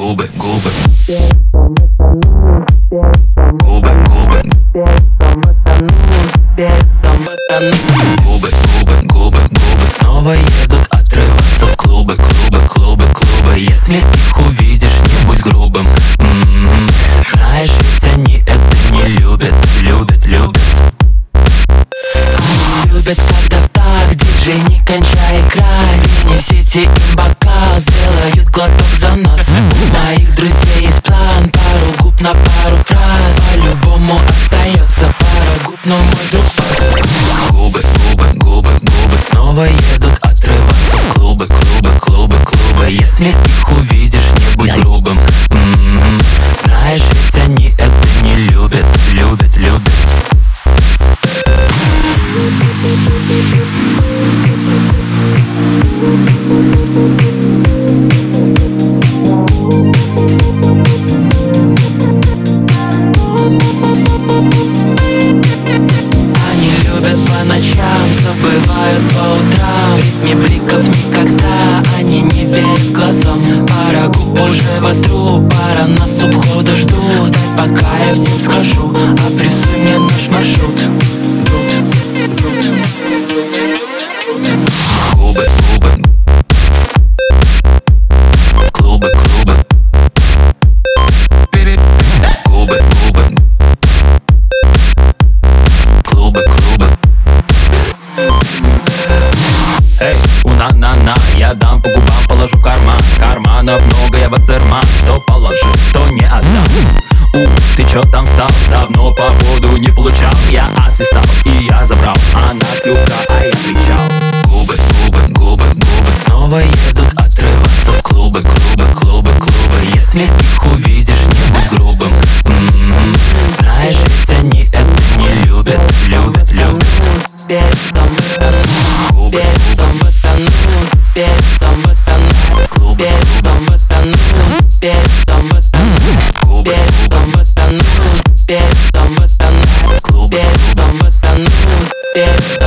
Губы, губы. Губы, губы. Губы, губы, губы, губы снова едут отрываться в клубы, клубы, клубы, клубы. Если их увидишь, не будь грубым. Знаешь, ведь они это не любят, любят, любят. Любят, когда в так, диджей, не кончай играть. Принесите им бокал, сделают глоток за нас. У моих друзей есть план, пару губ на пару фраз. По-любому остается пара губ, но мой друг пас. Губы, губы, губы, губы снова едут отрываться в клубы, клубы, клубы, клубы. Если их увидишь, не будь грубым. Знаешь, ведь они это не любят, любят, любят. Они любят по ночам, забывают по утрам. В ритме бликов никогда они не верят глазам. Пара губ уже вокруг, пара нас у входа ждут. Дай пока я всем скажу, обрисуй мне наш маршрут. Губы, губы. Клубы, клубы. Губы, губы. Клубы, клубы. Эй, на-на-на, я дам по губам, положу в карман. Карманов много, я басерма. Что положил, то не отдам. Ты чё там стал? Давно походу не получал. Я освистал и я забрал. Она клюка, а я кричал. Губы, губы, губы, губы снова едут отрываться в клубы, клубы, клубы, клубы. Если их увидишь, не будь грубым. Знаешь, ведь они это не любят, любят, любят. Губы, губы, губы.